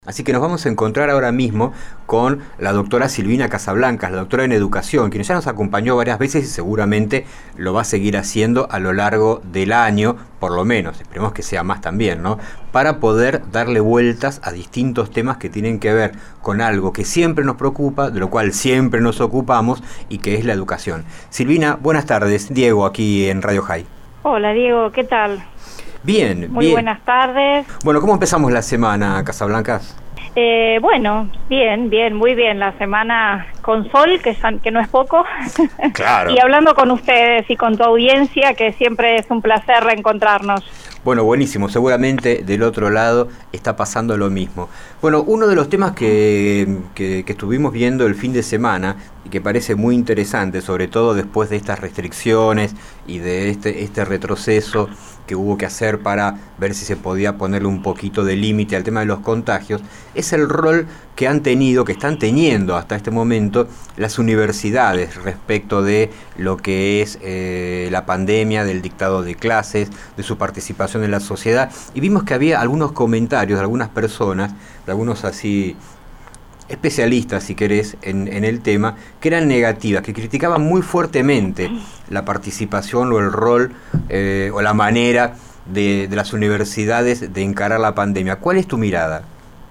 Así que nos vamos a encontrar ahora mismo con la doctora Silvina Casablancas, la doctora en educación, quien ya nos acompañó varias veces y seguramente lo va a seguir haciendo a lo largo del año, por lo menos, esperemos que sea más también, ¿no? Para poder darle vueltas a distintos temas que tienen que ver con algo que siempre nos preocupa, de lo cual siempre nos ocupamos y que es la educación. Silvina, buenas tardes, Diego aquí en Radio High. Hola Diego, ¿qué tal? Bien, Muy bien. Buenas tardes. Bueno, ¿cómo empezamos la semana, Casablancas? Bueno, bien, muy bien. La semana con sol, que no es poco. Claro. Y hablando con ustedes y con tu audiencia, que siempre es un placer reencontrarnos. Bueno, buenísimo. Seguramente del otro lado está pasando lo mismo. Bueno, uno de los temas que estuvimos viendo el fin de semana y que parece muy interesante, sobre todo después de estas restricciones y de este retroceso que hubo que hacer para ver si se podía ponerle un poquito de límite al tema de los contagios, es el rol que están teniendo hasta este momento las universidades respecto de lo que es la pandemia, del dictado de clases, de su participación en la sociedad. Y vimos que había algunos comentarios de algunas personas, de algunos así especialistas, si querés, en el tema, que eran negativas, que criticaban muy fuertemente la participación o el rol o la manera de las universidades de encarar la pandemia. ¿Cuál es tu mirada?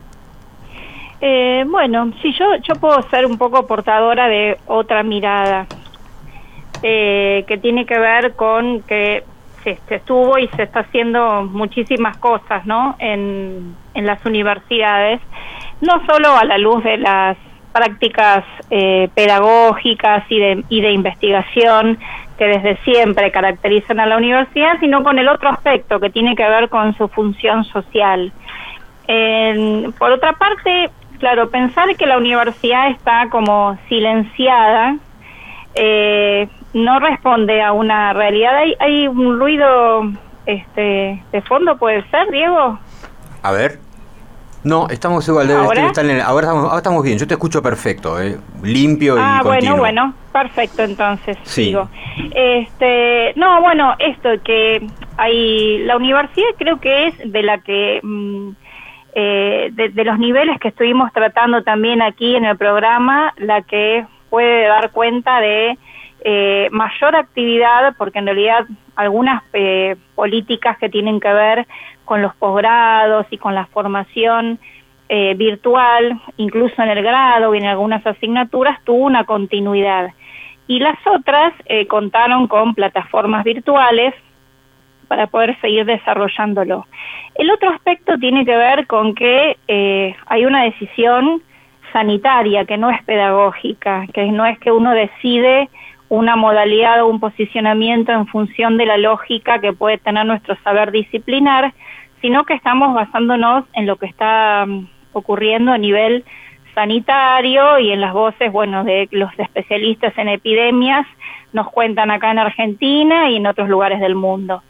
Bueno, sí, yo puedo ser un poco portadora de otra mirada, que tiene que ver con que se estuvo y se está haciendo muchísimas cosas, ¿no? En las universidades, no solo a la luz de las prácticas pedagógicas y de investigación que desde siempre caracterizan a la universidad, sino con el otro aspecto que tiene que ver con su función social. Por otra parte, claro, pensar que la universidad está como silenciada no responde a una realidad. Hay un ruido de fondo, ¿puede ser, Diego? A ver. No, estamos igual. ¿Ahora? Ahora estamos bien. Yo te escucho perfecto, limpio y continuo. Bueno, perfecto, entonces. Sí. Digo. No, bueno, esto que la universidad creo que es de la que de los niveles que estuvimos tratando también aquí en el programa, la que puede dar cuenta de mayor actividad, porque en realidad algunas políticas que tienen que ver con los posgrados y con la formación virtual, incluso en el grado y en algunas asignaturas, tuvo una continuidad. Y las otras contaron con plataformas virtuales para poder seguir desarrollándolo. El otro aspecto tiene que ver con que hay una decisión sanitaria que no es pedagógica, que no es que uno decide una modalidad o un posicionamiento en función de la lógica que puede tener nuestro saber disciplinar, sino que estamos basándonos en lo que está ocurriendo a nivel sanitario y en las voces, bueno, de los especialistas en epidemias nos cuentan acá en Argentina y en otros lugares del mundo.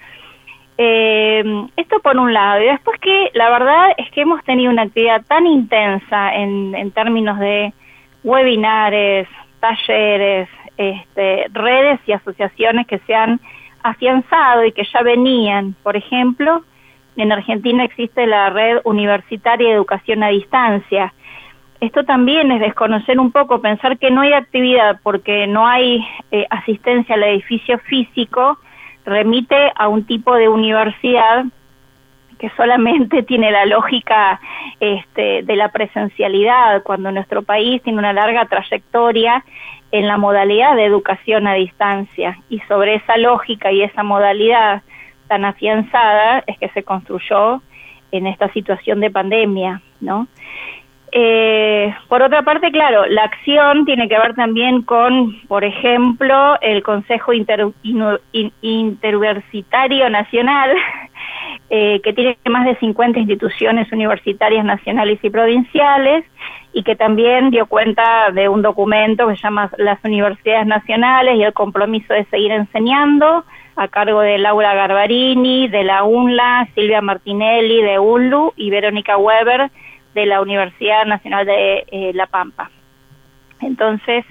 Esto por un lado, y después que la verdad es que hemos tenido una actividad tan intensa en términos de webinares, talleres, redes y asociaciones que se han afianzado y que ya venían. Por ejemplo, en Argentina existe la Red Universitaria de Educación a Distancia. Esto también es desconocer un poco, pensar que no hay actividad porque no hay asistencia al edificio físico, remite a un tipo de universidad que solamente tiene la lógica de la presencialidad, cuando nuestro país tiene una larga trayectoria en la modalidad de educación a distancia, y sobre esa lógica y esa modalidad tan afianzada es que se construyó en esta situación de pandemia, ¿no? Por otra parte, claro, la acción tiene que ver también con, por ejemplo, el Consejo Interuniversitario Nacional, que tiene más de 50 instituciones universitarias nacionales y provinciales, y que también dio cuenta de un documento que se llama Las Universidades Nacionales y el Compromiso de Seguir Enseñando, a cargo de Laura Garbarini, de la UNLA, Silvia Martinelli, de UNLU, y Verónica Weber, de la Universidad Nacional de La Pampa. Entonces,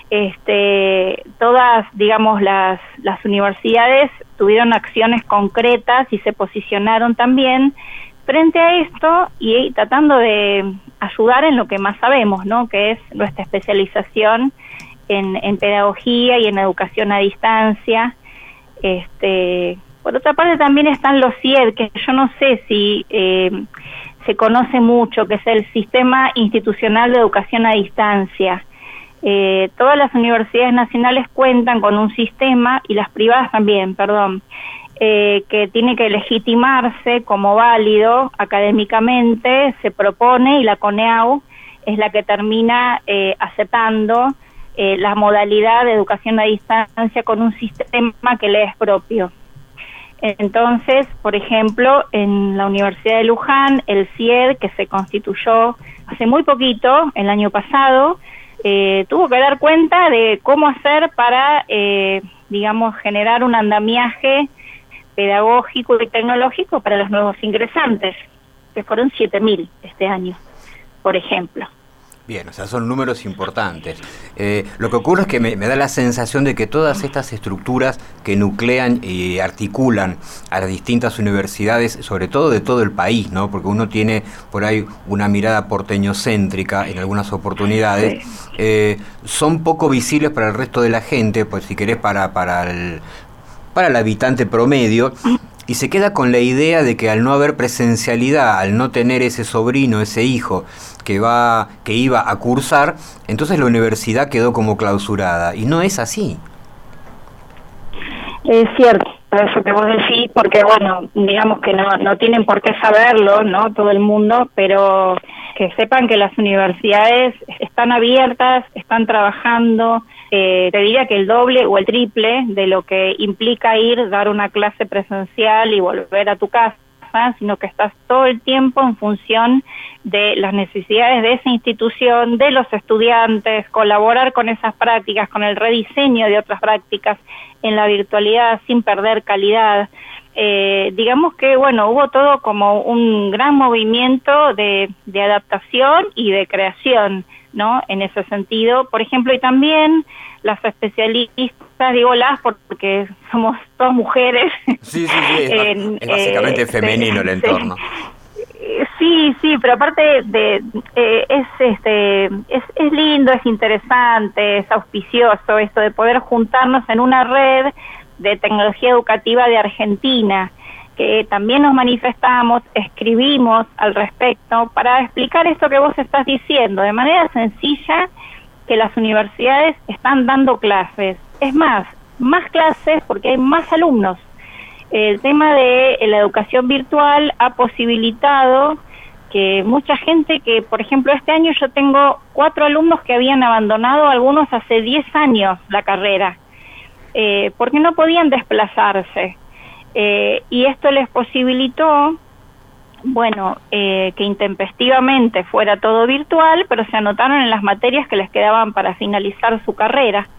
todas, digamos, las universidades tuvieron acciones concretas y se posicionaron también frente a esto y tratando de ayudar en lo que más sabemos, ¿no? Que es nuestra especialización en pedagogía y en educación a distancia. Por otra parte también están los CIED, que yo no sé si se conoce mucho, que es el Sistema Institucional de Educación a Distancia. Todas las universidades nacionales cuentan con un sistema, y las privadas también, que tiene que legitimarse como válido académicamente, se propone, y la CONEAU es la que termina aceptando la modalidad de educación a distancia con un sistema que le es propio. Entonces, por ejemplo, en la Universidad de Luján, el CIED, que se constituyó hace muy poquito, el año pasado, tuvo que dar cuenta de cómo hacer para, generar un andamiaje pedagógico y tecnológico para los nuevos ingresantes, que fueron 7.000 este año, por ejemplo. Bien, o sea, son números importantes. Lo que ocurre es que me da la sensación de que todas estas estructuras que nuclean y articulan a las distintas universidades, sobre todo de todo el país, ¿no? Porque uno tiene por ahí una mirada porteñocéntrica en algunas oportunidades, son poco visibles para el resto de la gente, pues si querés para el habitante promedio, y se queda con la idea de que al no haber presencialidad, al no tener ese sobrino, ese hijo que iba a cursar, entonces la universidad quedó como clausurada, y no es así. Es cierto eso que vos decís, porque bueno, digamos que no tienen por qué saberlo, ¿no? Todo el mundo, pero que sepan que las universidades están abiertas, están trabajando, te diría que el doble o el triple de lo que implica dar una clase presencial y volver a tu casa, sino que estás todo el tiempo en función de las necesidades de esa institución, de los estudiantes, colaborar con esas prácticas, con el rediseño de otras prácticas en la virtualidad sin perder calidad. Digamos que, bueno, hubo todo como un gran movimiento de adaptación y de creación, ¿no? En ese sentido, por ejemplo, y también las especialistas, digo las porque somos todas mujeres. Sí, es básicamente femenino el entorno. Sí, pero aparte es lindo, es interesante, es auspicioso esto de poder juntarnos en una red de tecnología educativa de Argentina, que también nos manifestamos, escribimos al respecto para explicar esto que vos estás diciendo de manera sencilla, que las universidades están dando clases. Es más clases porque hay más alumnos. El tema de la educación virtual ha posibilitado que mucha gente que, por ejemplo, este año yo tengo 4 alumnos que habían abandonado, algunos hace 10 años, la carrera, porque no podían desplazarse. Y esto les posibilitó, que intempestivamente fuera todo virtual, pero se anotaron en las materias que les quedaban para finalizar su carrera.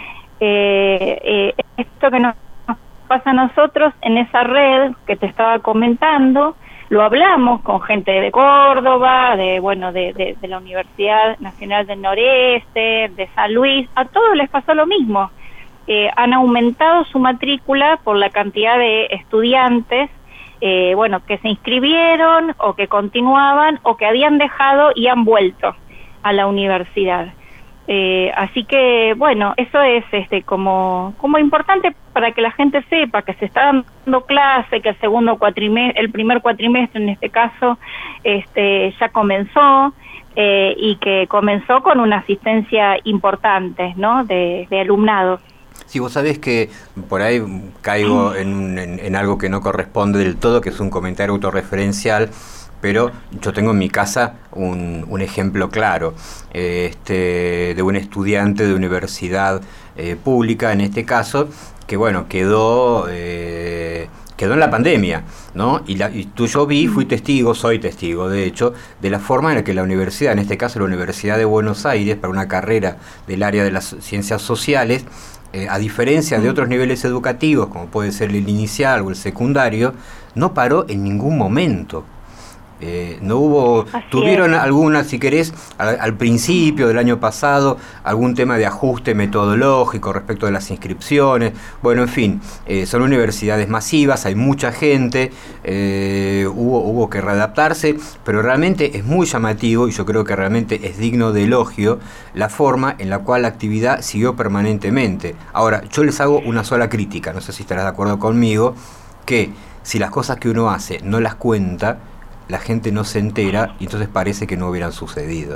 Esto que nos pasa a nosotros en esa red que te estaba comentando, lo hablamos con gente de Córdoba, de la Universidad Nacional del Noreste, de San Luis, a todos les pasó lo mismo. Han aumentado su matrícula por la cantidad de estudiantes que se inscribieron o que continuaban o que habían dejado y han vuelto a la universidad. Así que, eso es como importante para que la gente sepa que se está dando clase, que el primer cuatrimestre en este caso ya comenzó, y que comenzó con una asistencia importante, ¿no? de alumnado. Sí, vos sabés que por ahí caigo en algo que no corresponde del todo, que es un comentario autorreferencial, pero yo tengo en mi casa un ejemplo claro de un estudiante de universidad pública, en este caso, que quedó en la pandemia, ¿no? Fui testigo, soy testigo, de hecho, de la forma en la que la universidad, en este caso la Universidad de Buenos Aires, para una carrera del área de las ciencias sociales, a diferencia de otros niveles educativos, como puede ser el inicial o el secundario, no paró en ningún momento. No hubo, Así tuvieron es. alguna, si querés, al principio del año pasado, algún tema de ajuste metodológico respecto de las inscripciones. Bueno, en fin, son universidades masivas, hay mucha gente, hubo que readaptarse, pero realmente es muy llamativo y yo creo que realmente es digno de elogio la forma en la cual la actividad siguió permanentemente. Ahora, yo les hago una sola crítica, no sé si estarás de acuerdo conmigo, que si las cosas que uno hace no las cuenta, la gente no se entera y entonces parece que no hubieran sucedido.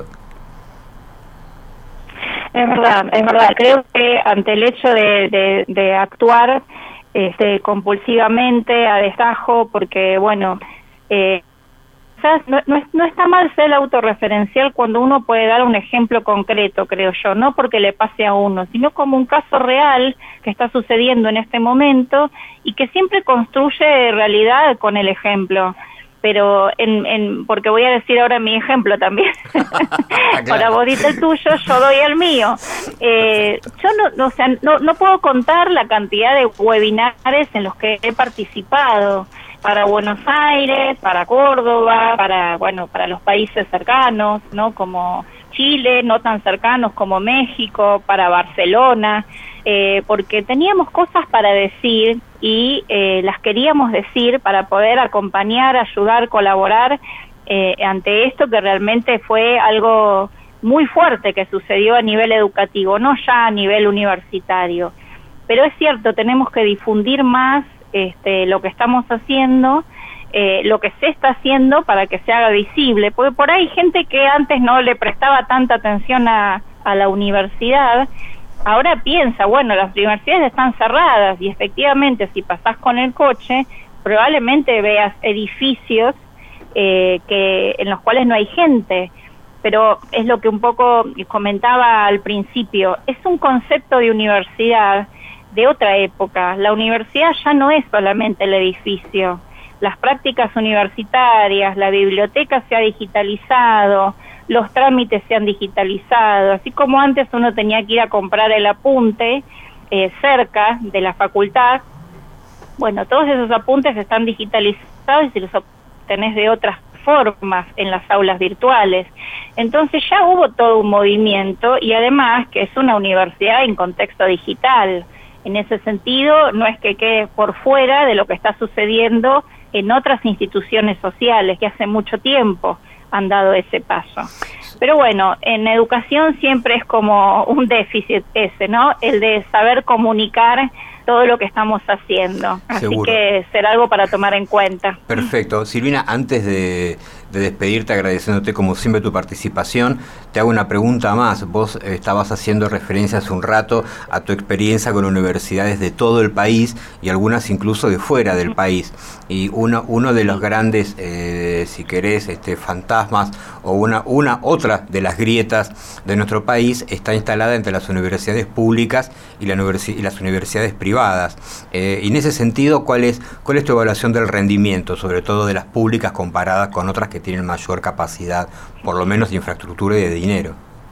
Es verdad, es verdad. Creo que ante el hecho de actuar compulsivamente, a destajo, porque, bueno, quizás no está mal ser autorreferencial cuando uno puede dar un ejemplo concreto, creo yo, no porque le pase a uno, sino como un caso real que está sucediendo en este momento y que siempre construye realidad con el ejemplo. Pero porque voy a decir ahora mi ejemplo también. Claro. Ahora vos diste el tuyo, yo doy el mío. Yo o sea, no puedo contar la cantidad de webinares en los que he participado para Buenos Aires, para Córdoba, para los países cercanos, ¿no? Como Chile, no tan cercanos como México, para Barcelona, porque teníamos cosas para decir y las queríamos decir para poder acompañar, ayudar, colaborar ante esto que realmente fue algo muy fuerte que sucedió a nivel educativo, no ya a nivel universitario. Pero es cierto, tenemos que difundir más lo que estamos haciendo, lo que se está haciendo para que se haga visible, porque por ahí hay gente que antes no le prestaba tanta atención a la universidad, ahora piensa, bueno, las universidades están cerradas y efectivamente si pasás con el coche probablemente veas edificios en los cuales no hay gente, pero es lo que un poco comentaba al principio, es un concepto de universidad de otra época. La universidad ya no es solamente el edificio, las prácticas universitarias, la biblioteca se ha digitalizado, los trámites se han digitalizado, así como antes uno tenía que ir a comprar el apunte cerca de la facultad, bueno, todos esos apuntes están digitalizados y los obtenés de otras formas en las aulas virtuales. Entonces ya hubo todo un movimiento y además que es una universidad en contexto digital. En ese sentido, no es que quede por fuera de lo que está sucediendo en otras instituciones sociales que hace mucho tiempo han dado ese paso. Pero bueno, en educación siempre es como un déficit ese, ¿no? El de saber comunicar todo lo que estamos haciendo. Así Seguro. que será algo para tomar en cuenta. Perfecto. Silvina, antes de despedirte, agradeciéndote como siempre tu participación, te hago una pregunta más. Vos estabas haciendo referencia hace un rato a tu experiencia con universidades de todo el país y algunas incluso de fuera del país. Y uno de los grandes, si querés, fantasmas o otra de las grietas de nuestro país está instalada entre las universidades públicas y las universidades privadas. Y en ese sentido, ¿cuál es tu evaluación del rendimiento, sobre todo de las públicas comparadas con otras que tienen mayor capacidad, por lo menos de infraestructura y de dinero?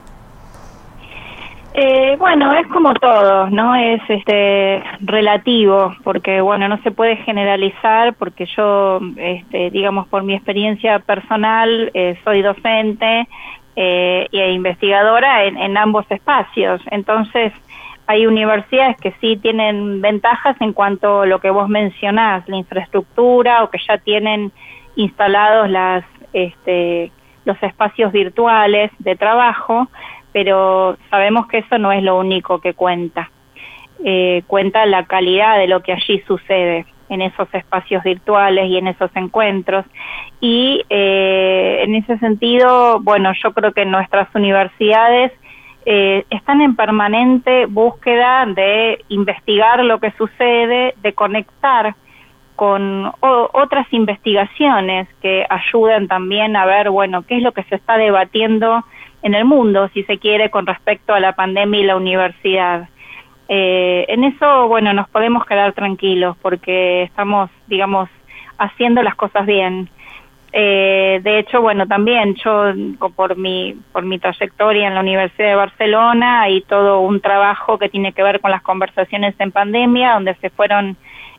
Bueno, es como todo, ¿no? Es relativo, porque bueno, no se puede generalizar, porque yo, digamos, por mi experiencia personal, soy docente e investigadora en ambos espacios. Entonces, hay universidades que sí tienen ventajas en cuanto a lo que vos mencionás, la infraestructura, o que ya tienen instalados los espacios virtuales de trabajo, pero sabemos que eso no es lo único que cuenta. Cuenta la calidad de lo que allí sucede en esos espacios virtuales y en esos encuentros. Y en ese sentido, bueno, yo creo que nuestras universidades están en permanente búsqueda de investigar lo que sucede, de conectar con otras investigaciones que ayuden también a ver, bueno, qué es lo que se está debatiendo en el mundo, si se quiere, con respecto a la pandemia y la universidad. En eso, bueno, nos podemos quedar tranquilos porque estamos, digamos, haciendo las cosas bien. De hecho, bueno, también yo por mi trayectoria en la Universidad de Barcelona hay todo un trabajo que tiene que ver con las conversaciones en pandemia, donde se fueron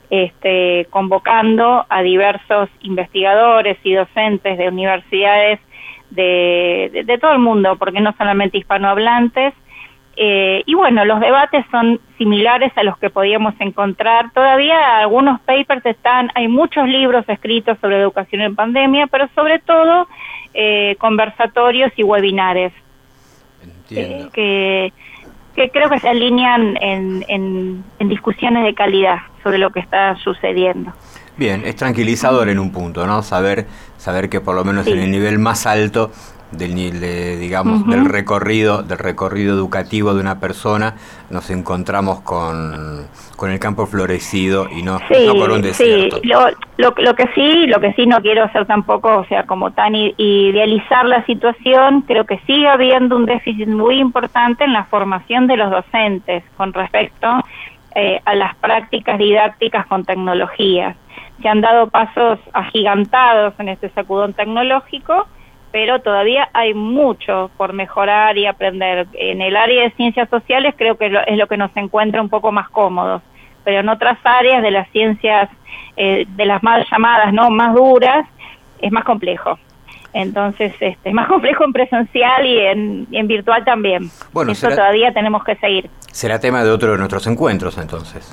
convocando a diversos investigadores y docentes de universidades de todo el mundo, porque no solamente hispanohablantes. Y bueno, los debates son similares a los que podíamos encontrar. Todavía algunos papers hay muchos libros escritos sobre educación en pandemia, pero sobre todo conversatorios y webinares. Entiendo. Que creo que se alinean en discusiones de calidad sobre lo que está sucediendo. Bien, es tranquilizador en un punto, ¿no? Saber que por lo menos Sí. en el nivel más alto del recorrido educativo de una persona nos encontramos con el campo florecido y no con un desierto. Sí. Lo que sí no quiero hacer tampoco, o sea, como tan idealizar la situación. Creo que sigue habiendo un déficit muy importante en la formación de los docentes con respecto a las prácticas didácticas con tecnologías. Se han dado pasos agigantados en este sacudón tecnológico, pero todavía hay mucho por mejorar y aprender. En el área de ciencias sociales creo que es lo que nos encuentra un poco más cómodos, pero en otras áreas de las ciencias, de las mal llamadas, ¿no?, más duras, es más complejo. Entonces, es más complejo en presencial y en virtual también. Bueno, eso todavía tenemos que seguir. Será tema de otro de nuestros encuentros, entonces.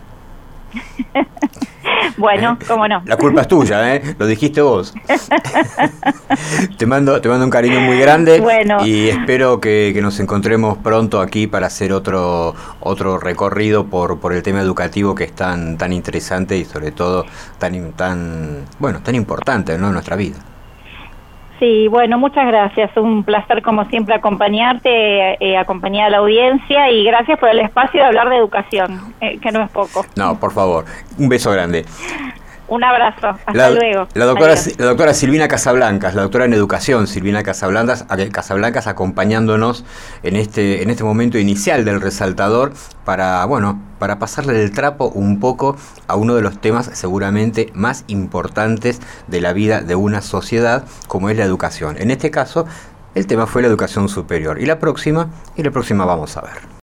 Bueno, cómo no. La culpa es tuya, lo dijiste vos. Te mando un cariño muy grande. Bueno. Y espero que nos encontremos pronto aquí para hacer otro recorrido por el tema educativo, que es tan interesante y sobre todo tan importante, ¿no?, en nuestra vida. Sí, bueno, muchas gracias. Un placer, como siempre, acompañarte, acompañar a la audiencia, y gracias por el espacio de hablar de educación, que no es poco. No, por favor. Un beso grande. Un abrazo. Hasta luego. La doctora Silvina Casablancas, la doctora en educación, Silvina Casablancas, acompañándonos en este momento inicial del resaltador para pasarle el trapo un poco a uno de los temas seguramente más importantes de la vida de una sociedad, como es la educación. En este caso, el tema fue la educación superior. Y la próxima vamos a ver.